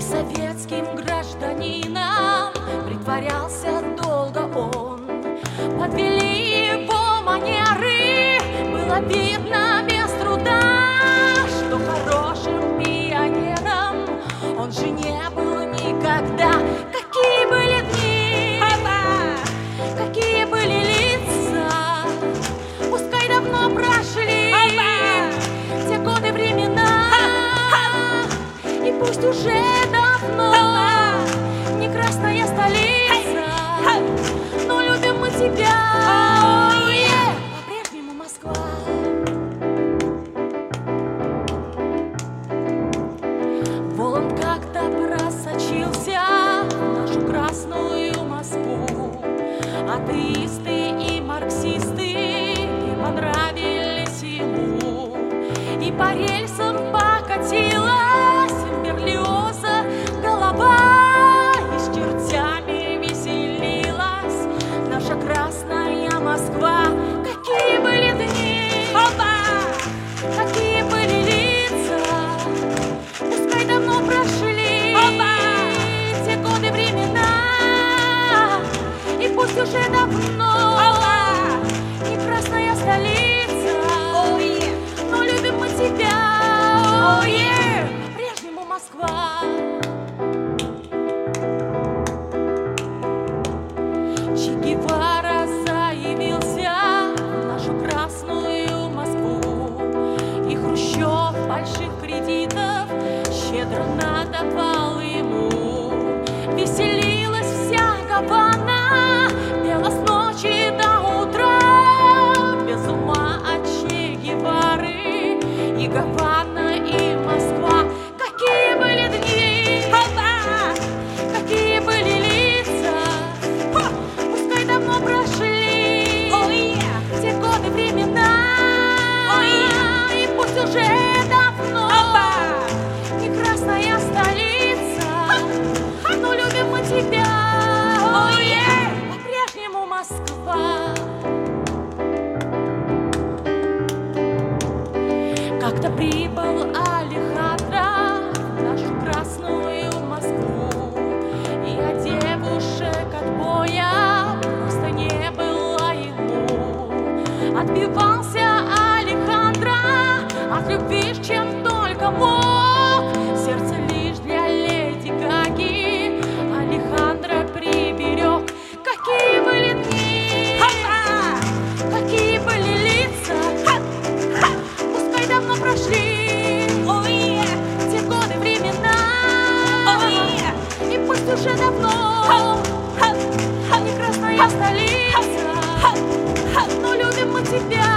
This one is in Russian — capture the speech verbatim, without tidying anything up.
советским гражданином притворялся долго он. Подвели его манеры, было видно без труда, что хорошим пионером он же не был никогда. Какие были дни, какие были лица, пускай давно прошли те годы, времена, и пусть уже давно не красная столица, но любим мы тебя, по-прежнему Москва. Волн как-то просочился в нашу красную Москву. Атеисты и марксисты не понравились ему, и по рельсам покатилась Берлиоза голова, и с чертями веселилась наша красная Москва. Какие были дни, какие были лица, пускай давно прошли те годы, времена, и пусть уже давно не красная столица, но любим мы тебя, по-прежнему Москва. Че Гевара заявился в нашу красную Москву, и Хрущев больших кредитов щедро надавал ему. Веселилась вся Гавана, пела с ночи до утра, без ума от Че Гевары и Гавана, и Москва. Какие были дни, какие были лица, пускай давно прошли те годы, времена, и пусть уже давно не красная столица, но любим мы тебя, по-прежнему Москва. Как-то прибыл Алехандро в нашу красную Москву, и от девушек отбоя просто не было ему. Отбивался Алехандро от любви, чем только мог, сердце лишь для леди Гаги Алехандро приберег. Какие были дни, какие были лица, пускай давно прошли те годы, времена, и пусть уже давно не красная столица, но любим мы тебя.